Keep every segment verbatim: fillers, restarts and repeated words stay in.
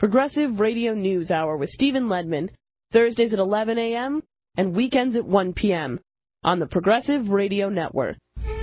Progressive Radio News Hour with Stephen Ledman, Thursdays at eleven a.m. and weekends at one p.m. on the Progressive Radio Network.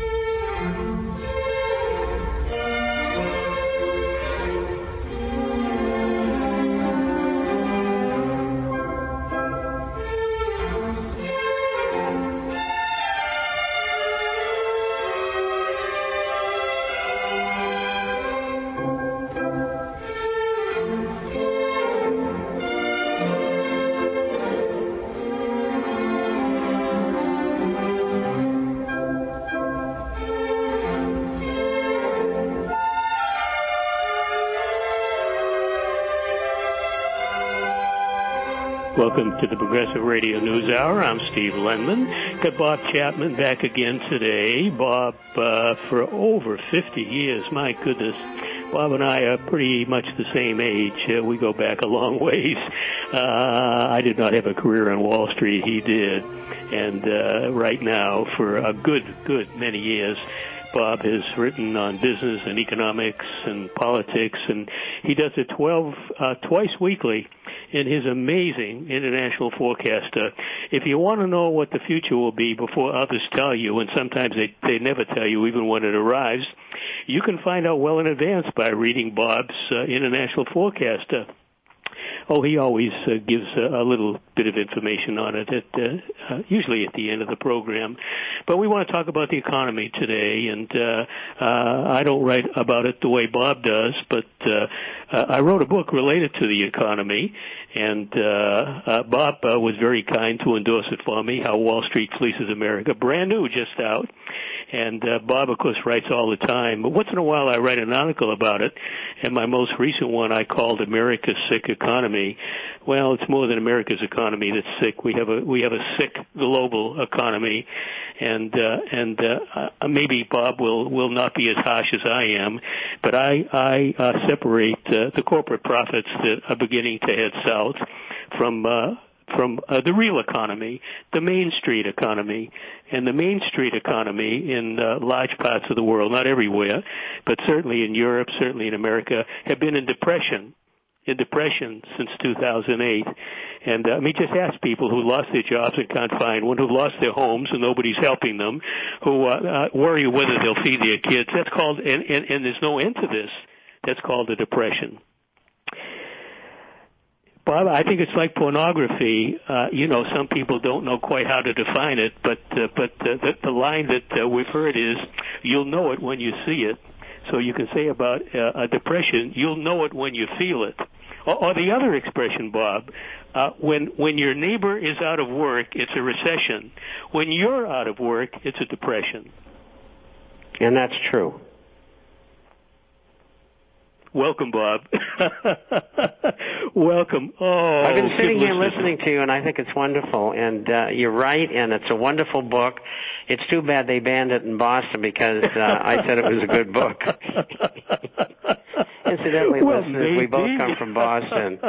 Welcome to the Progressive Radio News Hour. I'm Steve Lenman. Got Bob Chapman back again today. Bob, uh, for over fifty years, my goodness. Bob and I are pretty much the same age. Uh, we go back a long ways. Uh, I did not have a career on Wall Street. He did. And uh, right now, for a good, good many years, Bob has written on business and economics and politics, and he does it twelve uh, twice weekly in his amazing International Forecaster. If you want to know what the future will be before others tell you, and sometimes they, they never tell you even when it arrives, you can find out well in advance by reading Bob's uh, International Forecaster. Oh, he always uh, gives a, a little bit of information on it, at, uh, uh, usually at the end of the program. But we want to talk about the economy today, and uh, uh, I don't write about it the way Bob does, but uh, uh, I wrote a book related to the economy, and uh, uh, Bob uh, was very kind to endorse it for me, How Wall Street Fleeces America, brand new, just out. And uh, Bob, of course, writes all the time, but once in a while I write an article about it, and my most recent one I called America's Sick Economy. Well, it's more than America's economy that's sick. We have a we have a sick global economy, and uh, and uh, maybe Bob will will not be as harsh as I am, but I I uh, separate uh, the corporate profits that are beginning to head south from uh, from uh, the real economy, the Main Street economy. And the Main Street economy in uh, large parts of the world, not everywhere, but certainly in Europe, certainly in America, have been in depression. in depression since two thousand eight. And uh, I mean, just ask people who lost their jobs and can't find one, who lost their homes and nobody's helping them, who uh, uh, worry whether they'll feed their kids. That's called, and, and, and there's no end to this, that's called a depression. Bob, I think it's like pornography. Uh, you know, some people don't know quite how to define it, but uh, but uh, the, the line that uh, we've heard is, you'll know it when you see it. So you can say about uh, a depression, you'll know it when you feel it. Or, or the other expression, Bob, uh, when when your neighbor is out of work, it's a recession. When you're out of work, it's a depression. And that's true. Welcome, Bob. Welcome. Oh, I've been sitting here listeners. listening to you, and I think it's wonderful. And uh, you're right, and it's a wonderful book. It's too bad they banned it in Boston because uh, I said it was a good book. Incidentally, well, listeners, maybe. we both come from Boston.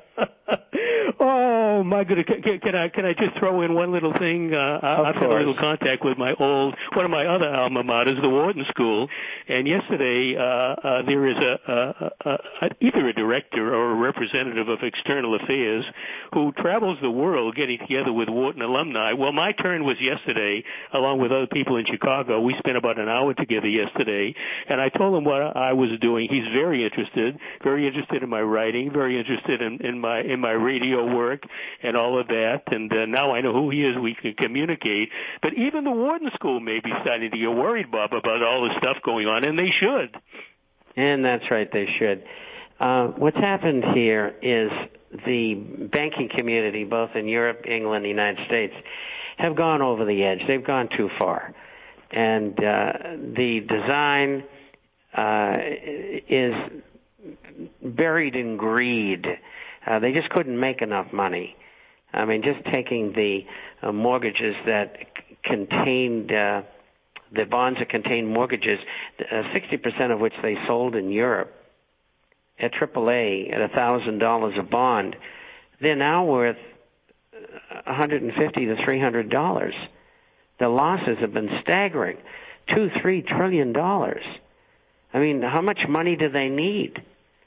Oh my goodness! Can, can I can I just throw in one little thing? Uh, I've had a little contact with my old one of my other alma maters, the Wharton School, and yesterday uh, uh, there is a, a, a, a either a director or a representative of External Affairs who travels the world getting together with Wharton alumni. Well, my turn was yesterday, along with other people in Chicago. We spent about an hour together yesterday, and I told him what I was doing. He's very interested, very interested in my writing, very interested in, in my in my radio work and all of that, and uh, now I know who he is. We can communicate. But even the Wharton School may be starting to get worried, Bob, about all the stuff going on, and they should. And that's right, they should. Uh, what's happened here is the banking community, both in Europe, England, the United States, have gone over the edge. They've gone too far. And uh, the design uh, is buried in greed. Uh, they just couldn't make enough money. I mean, just taking the uh, mortgages that c- contained, uh, the bonds that contained mortgages, uh, sixty percent of which they sold in Europe at triple A at one thousand dollars a bond, they're now worth one hundred fifty to three hundred dollars. The losses have been staggering, two, three trillion dollars. I mean, how much money do they need?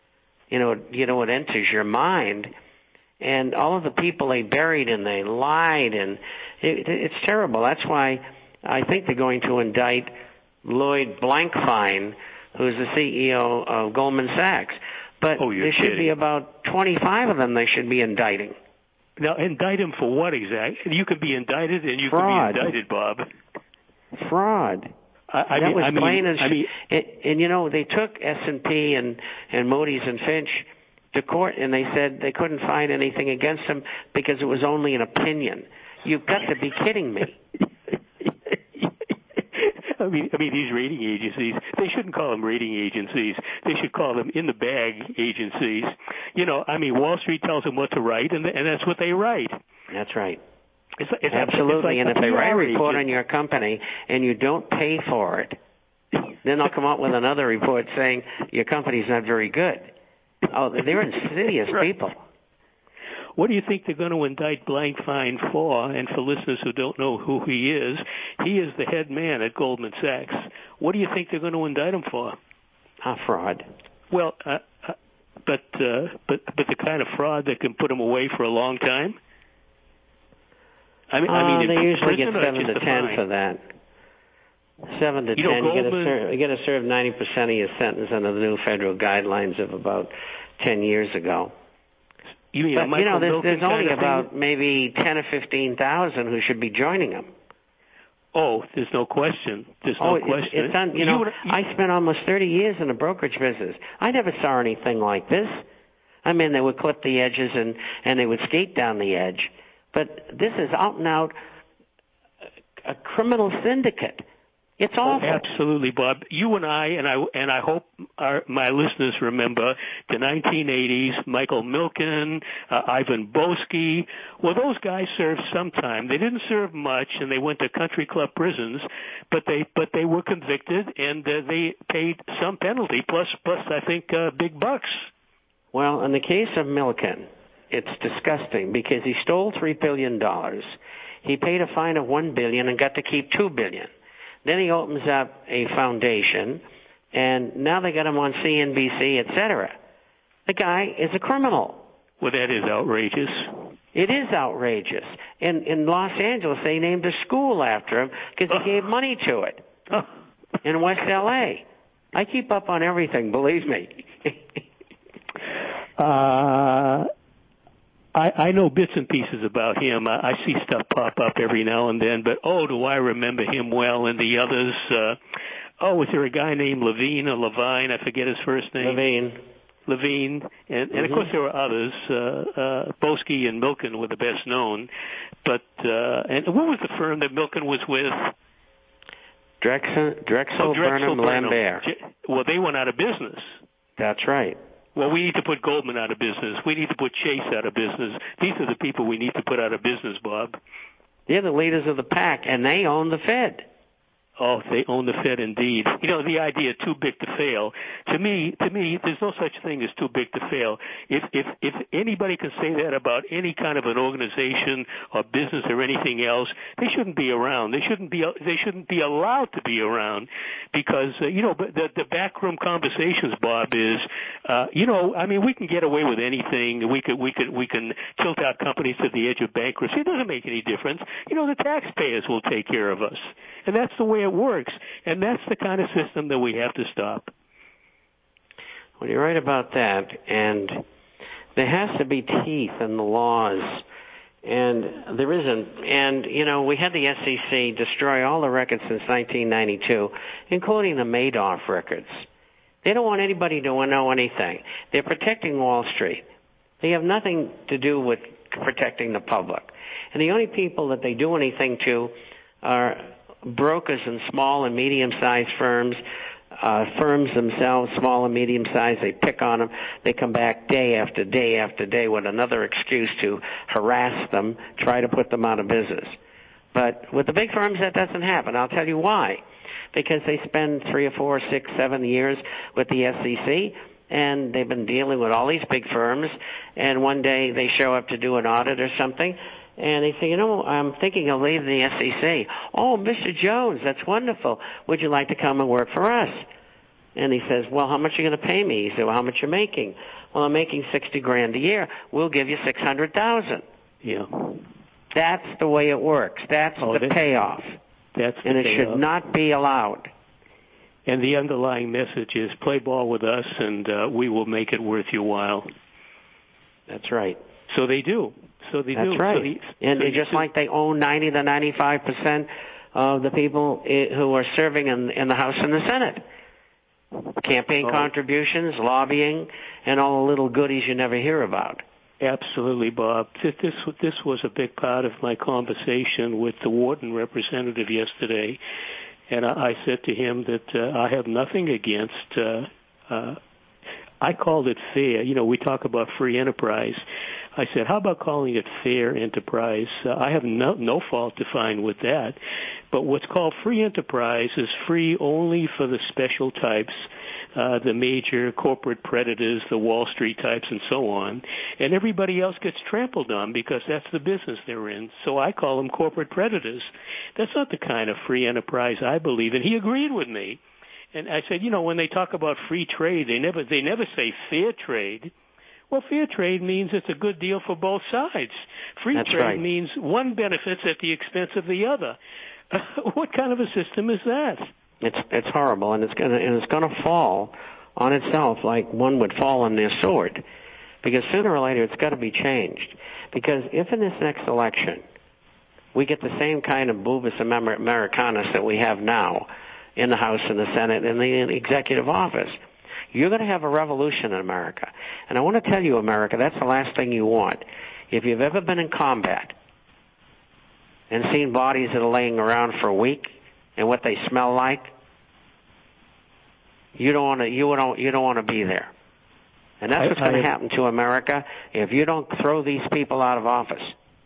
You know, you know, it enters your mind. And all of the people they buried and they lied, and it, it's terrible. That's why I think they're going to indict Lloyd Blankfein, who's the C E O of Goldman Sachs. But oh, there should kidding. be about twenty-five of them they should be indicting. Now, indict him for what exactly? You could be indicted and you Fraud. could be indicted, Bob. Fraud. I, I that mean, was I mean, plain as... I mean, and, and, you know, they took S and P and, and Moody's and Finch to court, and they said they couldn't find anything against him because it was only an opinion. You've got to be kidding me. I mean, I mean, these rating agencies, they shouldn't call them rating agencies. They should call them in-the-bag agencies. You know, I mean, Wall Street tells them what to write, and, and that's what they write. That's right. It's, it's Absolutely, it's like and if they write a report agent. on your company and you don't pay for it, then they'll come up with another report saying your company's not very good. Oh, they're insidious right. people. What do you think they're going to indict Blankfein for? And for listeners who don't know who he is, he is the head man at Goldman Sachs. What do you think they're going to indict him for? Ah, fraud. Well, uh, uh, but uh, but but the kind of fraud that can put him away for a long time. I mean, uh, I mean, they usually get seven to ten fine? for that. Seven to you ten. Know, you, Goldman, get to serve, you get to serve ninety percent of your sentence under the new federal guidelines of about ten years ago. You mean but, you know, there's, there's only about thing? maybe ten or fifteen thousand who should be joining them. Oh, there's no question. There's no oh, question. It's, it's un, you know, you, you, I spent almost thirty years in the brokerage business. I never saw anything like this. I mean, they would clip the edges and, and they would skate down the edge. But this is out and out a criminal syndicate. It's awful. Oh, absolutely, Bob. You and I, and I, and I hope our, my listeners remember the nineteen eighties, Michael Milken, uh, Ivan Boesky. Well, those guys served some time. They didn't serve much, and they went to country club prisons, but they, but they were convicted, and uh, they paid some penalty, plus, plus I think, uh, big bucks. Well, in the case of Milken, it's disgusting because he stole three billion dollars. He paid a fine of one billion dollars and got to keep two billion dollars. Then he opens up a foundation, and now they got him on C N B C, et cetera. The guy is a criminal. Well, that is outrageous. It is outrageous. In, in Los Angeles, they named a school after him because he gave money to it. In West L A. I keep up on everything, believe me. uh... I, I know bits and pieces about him. I, I see stuff pop up every now and then, but oh, do I remember him well and the others. Uh, oh, was there a guy named Levine or Levine? I forget his first name. Levine. Levine. And, and mm-hmm. of course there were others. Uh, uh, Boesky and Milken were the best known. But, uh, and what was the firm that Milken was with? Drexel, Drexel, oh, Drexel Burnham, Burnham, Lambert. Well, they went out of business. That's right. Well, we need to put Goldman out of business. We need to put Chase out of business. These are the people we need to put out of business, Bob. They're the leaders of the pack, and they own the Fed. Oh, they own the Fed indeed. You know, the idea too big to fail. To me, to me, there's no such thing as too big to fail. If if if anybody can say that about any kind of an organization or business or anything else, they shouldn't be around. They shouldn't be they shouldn't be allowed to be around because uh, you know, but the the backroom conversations, Bob, is uh, you know, I mean, we can get away with anything. We could we could we can tilt our companies to the edge of bankruptcy. It doesn't make any difference. You know, the taxpayers will take care of us, and that's the way it works, and that's the kind of system that we have to stop. Well, you're right about that, and there has to be teeth in the laws, and there isn't. And, you know, we had the S E C destroy all the records since nineteen ninety-two, including the Madoff records. They don't want anybody to know anything. They're protecting Wall Street. They have nothing to do with protecting the public. And the only people that they do anything to are brokers and small and medium-sized firms, uh, firms themselves, small and medium-sized. They pick on them. They come back day after day after day with another excuse to harass them, try to put them out of business. But with the big firms, that doesn't happen. I'll tell you why. Because they spend three or four, six, seven years with the S E C, and they've been dealing with all these big firms, and one day they show up to do an audit or something, and they say, you know, I'm thinking of leaving the S E C. Oh, Mister Jones, that's wonderful. Would you like to come and work for us? And he says, well, how much are you going to pay me? He said, well, how much are you making? Well, I'm making sixty grand a year. We'll give you six hundred thousand. Yeah. That's the way it works. That's oh, the that, payoff. That's the and it payoff. should not be allowed. And the underlying message is play ball with us, and uh, we will make it worth your while. That's right. So they do. So they That's do. That's right. So he, and so just so, like they own ninety to ninety-five percent of the people who are serving in, in the House and the Senate. Campaign oh. contributions, lobbying, and all the little goodies you never hear about. Absolutely, Bob. This, this, this was a big part of my conversation with the Wharton representative yesterday. And I, I said to him that uh, I have nothing against, uh, uh, I called it fair. You know, we talk about free enterprise. I said, how about calling it fair enterprise? Uh, I have no, no fault to find with that. But what's called free enterprise is free only for the special types, uh, the major corporate predators, the Wall Street types, and so on. And everybody else gets trampled on because that's the business they're in. So I call them corporate predators. That's not the kind of free enterprise I believe in. He agreed with me. And I said, you know, when they talk about free trade, they never they never say fair trade. Well, fair trade means it's a good deal for both sides. Free That's trade right. means one benefits at the expense of the other. Uh, what kind of a system is that? It's it's horrible, and it's gonna and it's gonna fall on itself like one would fall on their sword, because sooner or later it's got to be changed. Because if in this next election we get the same kind of boobus Americanus that we have now in the House and the Senate and the executive office, you're going to have a revolution in America. And I want to tell you, America, that's the last thing you want. If you've ever been in combat and seen bodies that are laying around for a week and what they smell like, you don't want to. You don't. You don't want to be there. And that's what's going to happen to America if you don't throw these people out of office.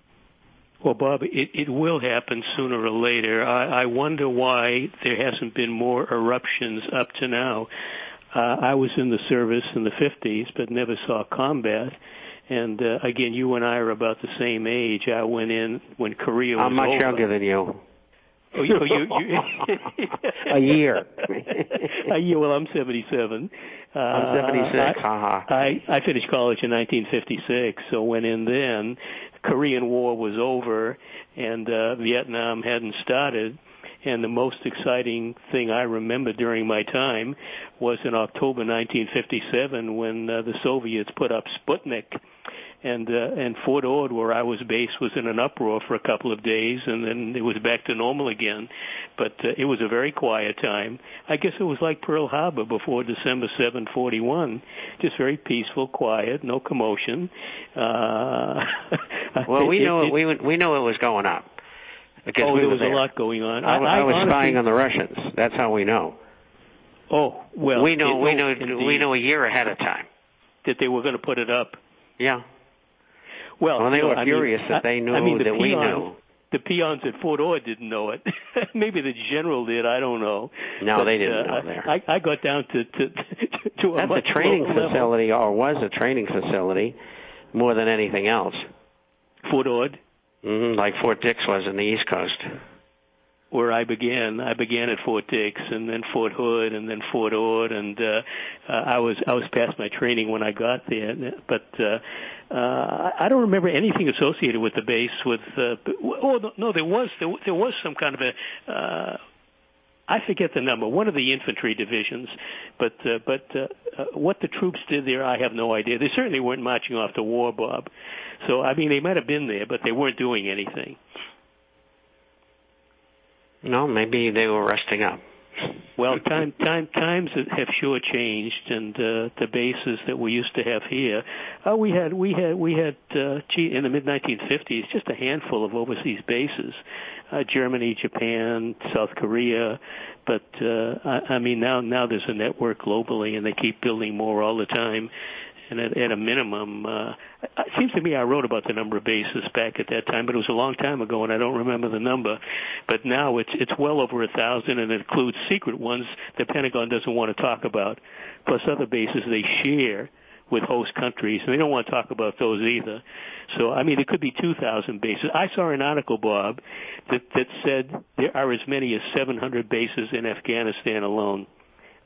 Well, Bob, it, it will happen sooner or later. I, I wonder why there hasn't been more eruptions up to now. Uh, I was in the service in the fifties, but never saw combat. And uh, again, you and I are about the same age. I went in when Korea was I'm much over. younger than you. Oh, you, you, you a year. a year. Well, I'm seventy-seven. Uh, I'm seventy-six. I, haha. I, I finished college in nineteen fifty-six, so went in then. Korean War was over, and uh, Vietnam hadn't started. And the most exciting thing I remember during my time was in October nineteen fifty-seven when uh, the Soviets put up Sputnik. And uh, and Fort Ord, where I was based, was in an uproar for a couple of days, and then it was back to normal again. But uh, it was a very quiet time. I guess it was like Pearl Harbor before December seventh, forty-one. Just very peaceful, quiet, no commotion. Uh, well, we it, know it, it, we we know it was going up. Because oh, we there was there. a lot going on. I, I, I was honestly, spying on the Russians. That's how we know. Oh well, we know it, we oh, know indeed. we know a year ahead of time that they were going to put it up. Yeah. Well, well they you know, were I furious mean, that they knew I mean, the that peons, we knew. The peons at Fort Ord didn't know it. Maybe the general did. I don't know. No, but, they didn't uh, know there. I, I got down to to, to a That's much a training lower facility, level. or was a training facility, more than anything else. Fort Ord, mm-hmm, like Fort Dix was in the East Coast. Where I began, I began at Fort Dix, and then Fort Hood, and then Fort Ord, and uh, uh, I was I was past my training when I got there. But uh, uh, I don't remember anything associated with the base. With uh, oh no, there was there, there was some kind of a uh, I forget the number, one of the infantry divisions. But uh, but uh, uh, what the troops did there, I have no idea. They certainly weren't marching off to war, Bob. So I mean, they might have been there, but they weren't doing anything. No, maybe they were resting up. Well, time, time, times have sure changed, and uh, the bases that we used to have here, uh, we had, we had, we had uh, in the mid nineteen fifties just a handful of overseas bases, uh, Germany, Japan, South Korea, but uh, I, I mean now, now there's a network globally, and they keep building more all the time. And at, at a minimum, uh, it seems to me I wrote about the number of bases back at that time, but it was a long time ago, and I don't remember the number. But now it's it's well over a thousand, and it includes secret ones the Pentagon doesn't want to talk about, plus other bases they share with host countries, and they don't want to talk about those either. So, I mean, it could be two thousand bases. I saw an article, Bob, that, that said there are as many as seven hundred bases in Afghanistan alone.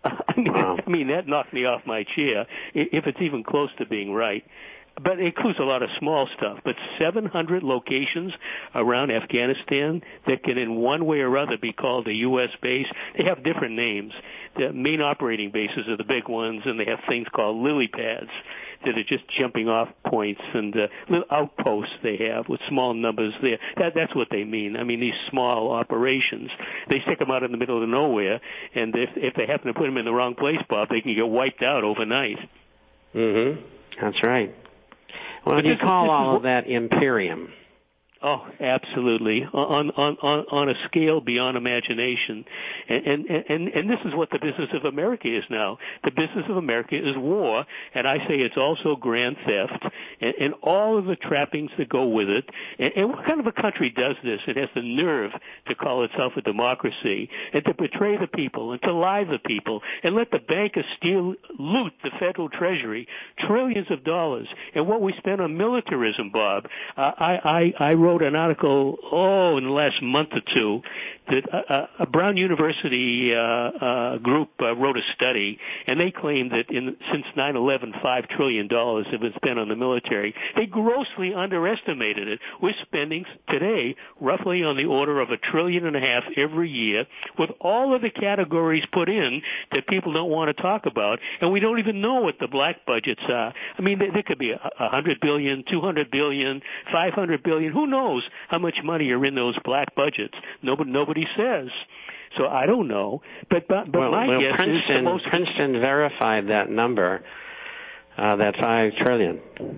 I mean, wow. I mean, that knocked me off my chair, if it's even close to being right. But it includes a lot of small stuff. But seven hundred locations around Afghanistan that can in one way or other be called a U S base. They have different names. The main operating bases are the big ones, and they have things called lily pads that are just jumping off points and uh, little outposts they have with small numbers there. That, that's what they mean. I mean, these small operations. They stick them out in the middle of nowhere, and if, if they happen to put them in the wrong place, Bob, they can get wiped out overnight. Mm-hmm. That's right. Well, do you call all of that imperium? Oh, absolutely. On on on on a scale beyond imagination, and and and and this is what the business of America is now. The business of America is war, and I say it's also grand theft, and, and all of the trappings that go with it. And, and what kind of a country does this? It has the nerve to call itself a democracy, and to betray the people, and to lie to the people, and let the bankers steal, loot the federal treasury, trillions of dollars, and what we spend on militarism, Bob. Uh, I I I wrote an article, oh, in the last month or two, that a, a Brown University uh, uh, group uh, wrote a study, and they claimed that in, since nine eleven, five trillion dollars have been spent on the military. They grossly underestimated it. We're spending today roughly on the order of a trillion and a half every year, with all of the categories put in that people don't want to talk about, and we don't even know what the black budgets are. I mean, there, there could be a, a hundred billion, two hundred billion, five hundred billion. Who knows how much money are in those black budgets? Nobody, nobody says. So I don't know. But but, but well, my well, guess Princeton, is supposed Princeton verified that number, uh, that five trillion.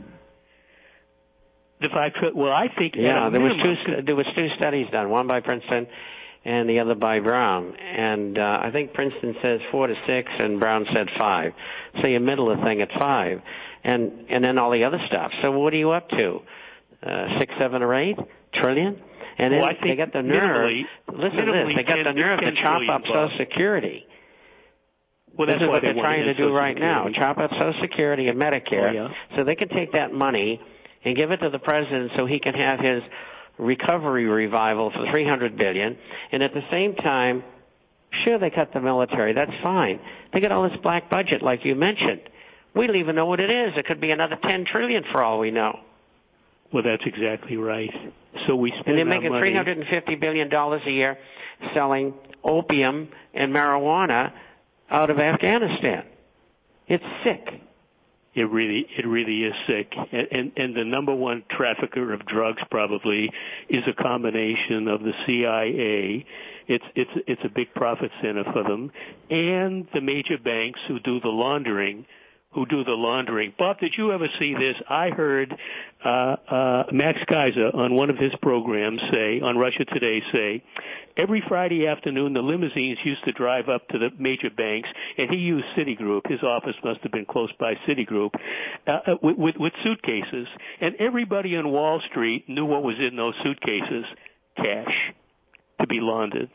The five trillion. Well, I think yeah, there was minimum, two there was two studies done, one by Princeton and the other by Brown. And uh, I think Princeton says four to six, and Brown said five. So you middle the thing at five, and and then all the other stuff. So what are you up to? Uh, six, seven, or eight trillion, and then well, I think they got the nerve. Listen to this: they got the nerve to chop up Social Security. Well, this that's is what they're they trying to do right Security. now: chop up Social Security and Medicare, oh, yeah. so they can take that money and give it to the president, so he can have his recovery revival for three hundred billion dollars. And at the same time, sure, they cut the military. That's fine. They got all this black budget, like you mentioned. We don't even know what it is. It could be another ten trillion dollars for all we know. Well, that's exactly right. So we spend and they're our making money. three hundred fifty billion dollars a year selling opium and marijuana out of Afghanistan. It's sick. It really, it really is sick. And, and, and the number one trafficker of drugs probably is a combination of the C I A. It's, it's, it's a big profit center for them, and the major banks who do the laundering. Who do the laundering. Bob, did you ever see this? I heard uh, uh, Max Kaiser on one of his programs say, on Russia Today, say, every Friday afternoon the limousines used to drive up to the major banks, and he used Citigroup. His office must have been close by Citigroup, uh, with, with, with suitcases. And everybody on Wall Street knew what was in those suitcases: cash to be laundered.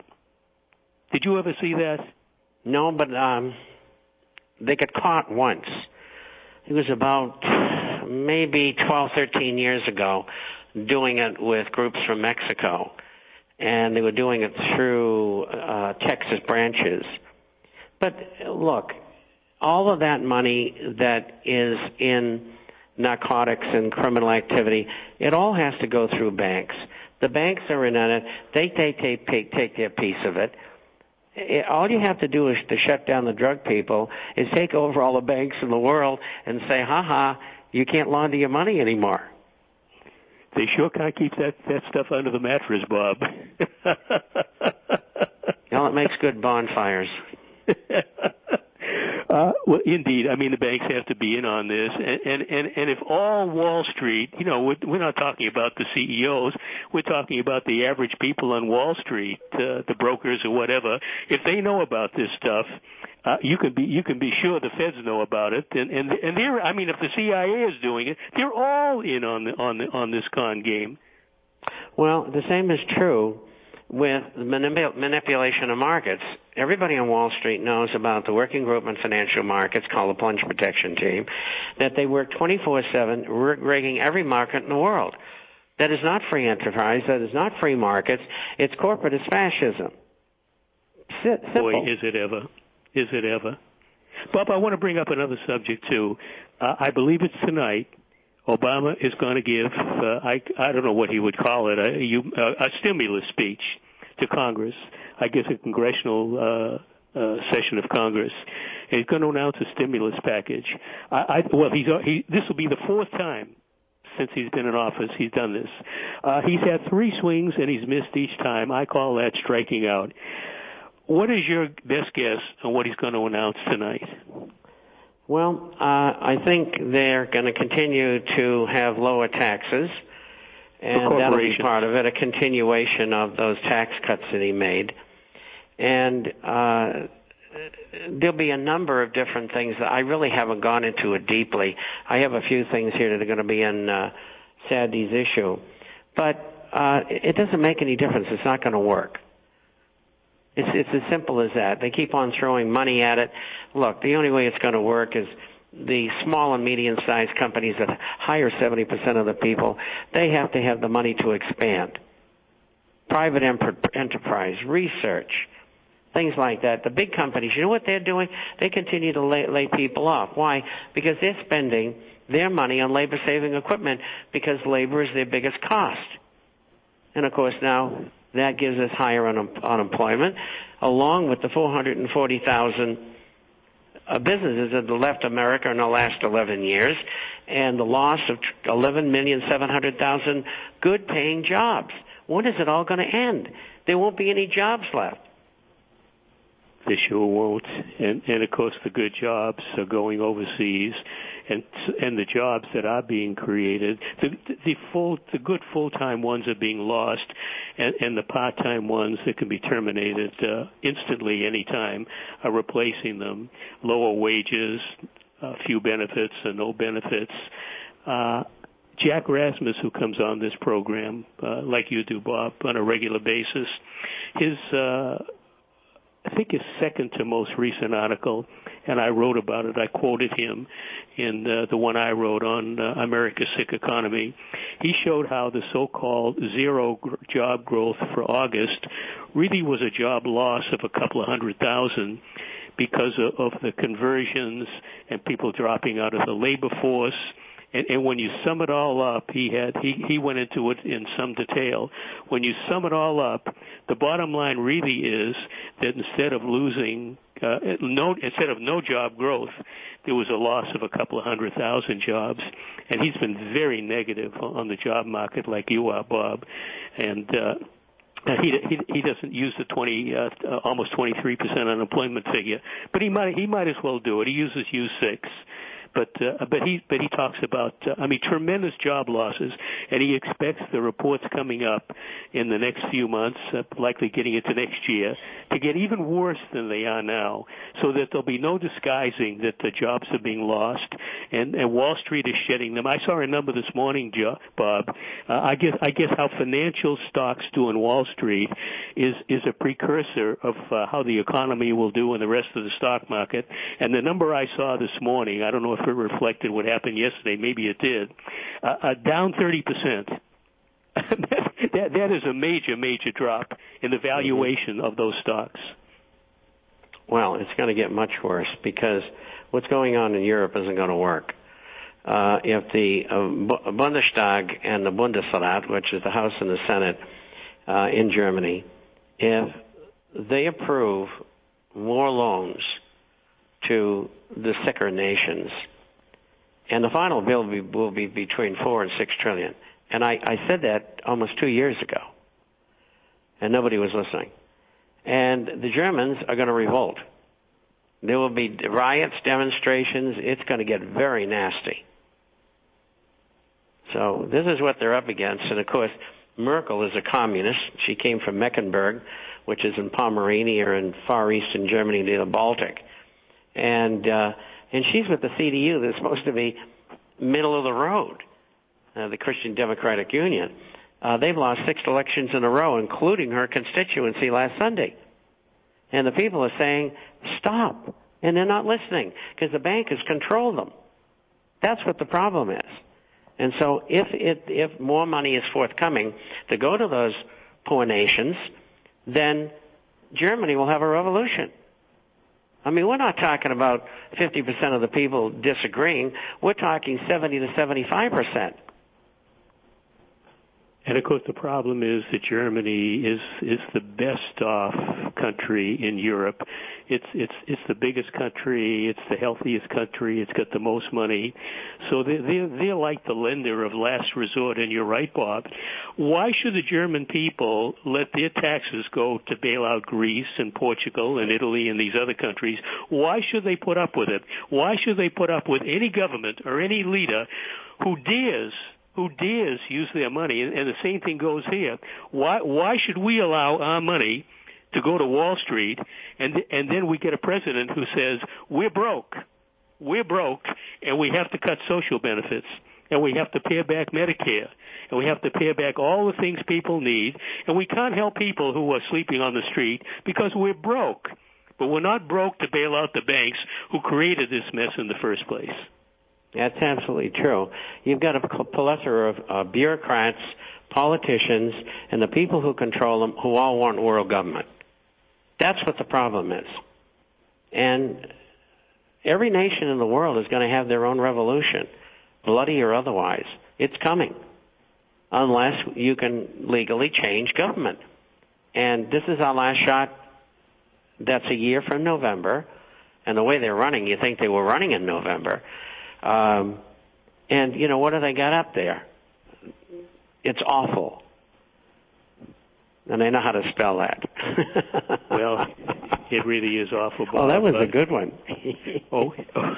Did you ever see that? No, but um, they got caught once. It was about maybe twelve, thirteen years ago, doing it with groups from Mexico. And they were doing it through uh, Texas branches. But look, all of that money that is in narcotics and criminal activity, it all has to go through banks. The banks are in on it. They take, take, take, take their piece of it. It, all you have to do is to shut down the drug people is take over all the banks in the world and say, ha-ha, you can't launder your money anymore. They sure can't keep that, that stuff under the mattress, Bob. Well, it makes good bonfires. Uh, well, indeed. I mean, the banks have to be in on this. And, and, and, and if all Wall Street, you know, we're, we're not talking about the C E Os. We're talking about the average people on Wall Street, uh, the brokers or whatever. If they know about this stuff, uh, you can be, you can be sure the feds know about it. And, and, and they're, I mean, if the C I A is doing it, they're all in on the, on the, on this con game. Well, the same is true with the manip- manipulation of markets. Everybody on Wall Street knows about the working group in financial markets called the Plunge Protection Team, that they work twenty-four seven rigging every market in the world. That is not free enterprise. That is not free markets. It's corporatist fascism. Simple. Boy, is it ever. is it ever? Bob, I want to bring up another subject, too. Uh, I believe it's tonight. Obama is going to give, uh, I, I don't know what he would call it, a, you, a, a stimulus speech to Congress. I guess a congressional uh, uh, session of Congress. And he's going to announce a stimulus package. I, I, well, he's, he, this will be the fourth time since he's been in office he's done this. Uh, he's had three swings, and he's missed each time. I call that striking out. What is your best guess on what he's going to announce tonight? Well, uh, I think they're going to continue to have lower taxes, and that'll be part of it, a continuation of those tax cuts that he made. And uh, there'll be a number of different things that I really haven't gone into it deeply. I have a few things here that are going to be in uh, Sadie's issue. But uh, it doesn't make any difference. It's not going to work. It's, it's as simple as that. They keep on throwing money at it. Look, the only way it's going to work is the small and medium-sized companies that hire seventy percent of the people, they have to have the money to expand. Private enterprise, research, things like that. The big companies, you know what they're doing? They continue to lay, lay people off. Why? Because they're spending their money on labor-saving equipment because labor is their biggest cost. And, of course, now that gives us higher un- unemployment, along with the four hundred forty thousand uh, businesses that have left America in the last eleven years, and the loss of eleven million seven hundred thousand good-paying jobs. When is it all going to end? There won't be any jobs left. They sure won't. And, and of course, the good jobs are going overseas, and and the jobs that are being created, the the full the good full time ones are being lost, and, and the part time ones that can be terminated uh, instantly, anytime, are replacing them. Lower wages, uh, few benefits, and no benefits. Uh, Jack Rasmus, who comes on this program, uh, like you do, Bob, on a regular basis, his uh, I think his second to most recent article, and I wrote about it, I quoted him in uh, the one I wrote on uh, America's Sick Economy. He showed how the so-called zero gr- job growth for August really was a job loss of a couple of hundred thousand because of, of the conversions and people dropping out of the labor force. And, and when you sum it all up, he had he, he went into it in some detail. When you sum it all up, the bottom line really is that instead of losing uh, no instead of no job growth, there was a loss of a couple of hundred thousand jobs. And he's been very negative on the job market, like you are, Bob. And uh, he, he he doesn't use the twenty uh, almost twenty-three percent unemployment figure, but he might he might as well do it. He uses U six. But uh, but he but he talks about uh, I mean tremendous job losses, and he expects the reports coming up in the next few months, uh, likely getting into next year, to get even worse than they are now, so that there'll be no disguising that the jobs are being lost, and, and Wall Street is shedding them. I saw a number this morning, Bob. Uh, I guess I guess how financial stocks do in Wall Street is is a precursor of uh, how the economy will do in the rest of the stock market. And the number I saw this morning, I don't know if it reflected what happened yesterday. Maybe it did. Uh, uh, down thirty percent. that, that is a major, major drop in the valuation mm-hmm. of those stocks. Well, it's going to get much worse because what's going on in Europe isn't going to work. Uh, if the uh, Bundestag and the Bundesrat, which is the House and the Senate uh, in Germany, if they approve more loans to the sicker nations, and the final bill will be, will be between four and six trillion. And I, I said that almost two years ago, and nobody was listening. And the Germans are going to revolt. There will be riots, demonstrations. It's going to get very nasty. So this is what they're up against. And of course, Merkel is a communist. She came from Mecklenburg, which is in Pomerania or in far eastern Germany near the Baltic. And uh, and she's with the C D U that's supposed to be middle of the road, uh, the Christian Democratic Union. Uh, they've lost six elections in a row, including her constituency last Sunday. And the people are saying, stop. And they're not listening because the bankers control them. That's what the problem is. And so if it, if more money is forthcoming to go to those poor nations, then Germany will have a revolution. I mean, we're not talking about fifty percent of the people disagreeing. We're talking seventy to seventy-five percent. And of course, the problem is that Germany is is the best off country in Europe. It's it's it's the biggest country. It's the healthiest country. It's got the most money. So they they they're like the lender of last resort. And you're right, Bob. Why should the German people let their taxes go to bail out Greece and Portugal and Italy and these other countries? Why should they put up with it? Why should they put up with any government or any leader who dares? who dares use their money, and the same thing goes here. Why why should we allow our money to go to Wall Street, and and then we get a president who says, we're broke, we're broke, and we have to cut social benefits, and we have to pay back Medicare, and we have to pay back all the things people need, and we can't help people who are sleeping on the street because we're broke. But we're not broke to bail out the banks who created this mess in the first place. That's absolutely true. You've got a plethora of uh, bureaucrats, politicians, and the people who control them who all want world government. That's what the problem is. And every nation in the world is going to have their own revolution, bloody or otherwise. It's coming, unless you can legally change government. And this is our last shot. That's a year from November. And the way they're running, you think they were running in November. Um, and, you know, what do they got up there? It's awful. And they know how to spell that. Well, it really is awful. Bob, oh, that was but, a good one. oh,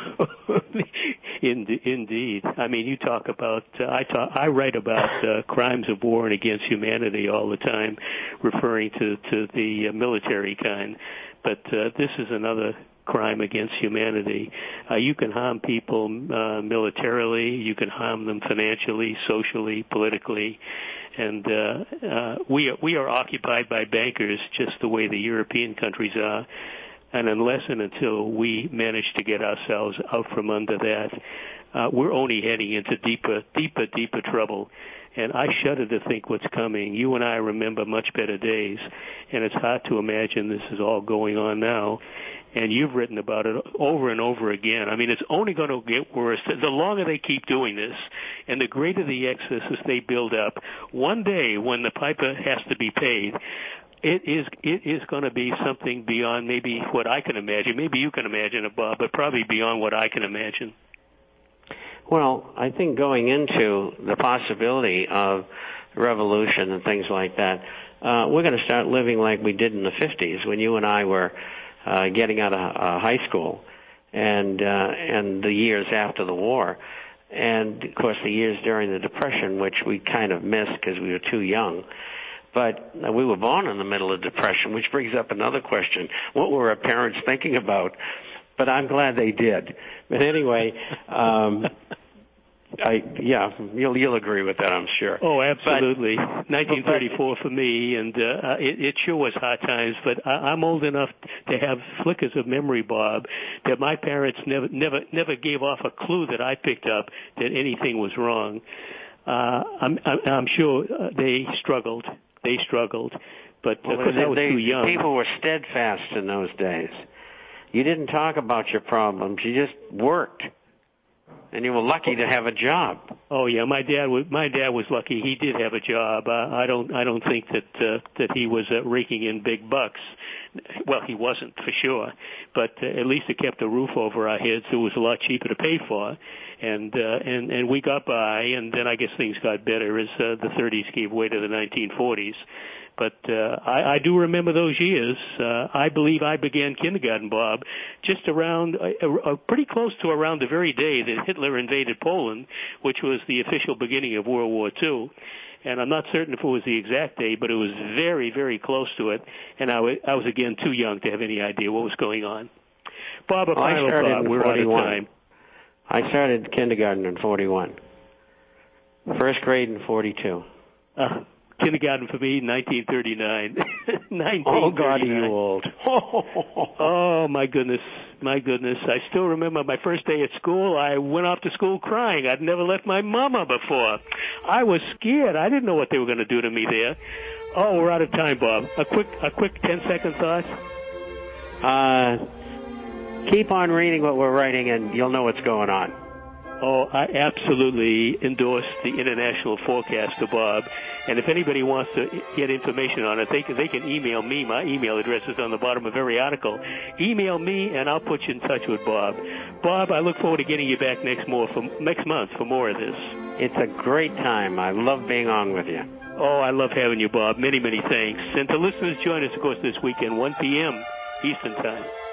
indeed. I memean, you talk about, uh, I talk, I write about uh, crimes of war and against humanity all the time, referring to, to the uh, military kind. But uh, this is another crime against humanity. Uh, you can harm people uh, militarily, you can harm them financially, socially, politically, and uh, uh, we are, we are occupied by bankers just the way the European countries are. And unless and until we manage to get ourselves out from under that, uh, we're only heading into deeper, deeper, deeper trouble. And I shudder to think what's coming. You and I remember much better days, and it's hard to imagine this is all going on now. And you've written about it over and over again. I mean, it's only going to get worse. The longer they keep doing this, and the greater the excesses they build up, one day when the piper has to be paid, it is it is going to be something beyond maybe what I can imagine. Maybe you can imagine it, Bob, but probably beyond what I can imagine. Well, I think going into the possibility of revolution and things like that, uh, we're going to start living like we did in the fifties when you and I were uh, getting out of uh, high school, and uh, and the years after the war, and of course the years during the Depression, which we kind of missed because we were too young. But uh, we were born in the middle of Depression, which brings up another question: what were our parents thinking about? But I'm glad they did. But anyway, um, I yeah, you'll you'll agree with that, I'm sure. Oh, absolutely. But, nineteen thirty-four for me, and uh, it, it sure was hard times. But I, I'm old enough to have flickers of memory, Bob, that my parents never never never gave off a clue that I picked up that anything was wrong. Uh, I'm, I'm I'm sure they struggled. They struggled, but well, of course they, I was they, too young. People were steadfast in those days. You didn't talk about your problems. You just worked, and you were lucky to have a job. Oh yeah, my dad was my dad was lucky. He did have a job. Uh, I don't I don't think that uh, that he was uh, raking in big bucks. Well, he wasn't for sure, but uh, at least it kept a roof over our heads. It was a lot cheaper to pay for, and uh, and and we got by. And then I guess things got better as uh, the thirties gave way to the nineteen forties. But uh, I, I do remember those years. Uh, I believe I began kindergarten, Bob, just around, uh, uh, pretty close to around the very day that Hitler invaded Poland, which was the official beginning of World War Two. And I'm not certain if it was the exact day, but it was very, very close to it. And I, w- I was, again, too young to have any idea what was going on. Bob, a well, final thought. We're out of time. I started kindergarten in forty-one. First grade in forty-two. Uh, kindergarten for me, nineteen thirty-nine. nineteen thirty-nine. Oh, God, are you old. Oh, my goodness. My goodness. I still remember my first day at school. I went off to school crying. I'd never left my mama before. I was scared. I didn't know what they were going to do to me there. Oh, we're out of time, Bob. A quick, a quick ten-second thought? Uh, keep on reading what we're writing, and you'll know what's going on. Oh, I absolutely endorse the international forecaster, Bob. And if anybody wants to get information on it, they can, they can email me. My email address is on the bottom of every article. Email me, and I'll put you in touch with Bob. Bob, I look forward to getting you back next more for next month for more of this. It's a great time. I love being on with you. Oh, I love having you, Bob. Many, many thanks. And to listeners, join us, of course, this weekend, one p.m. Eastern Time.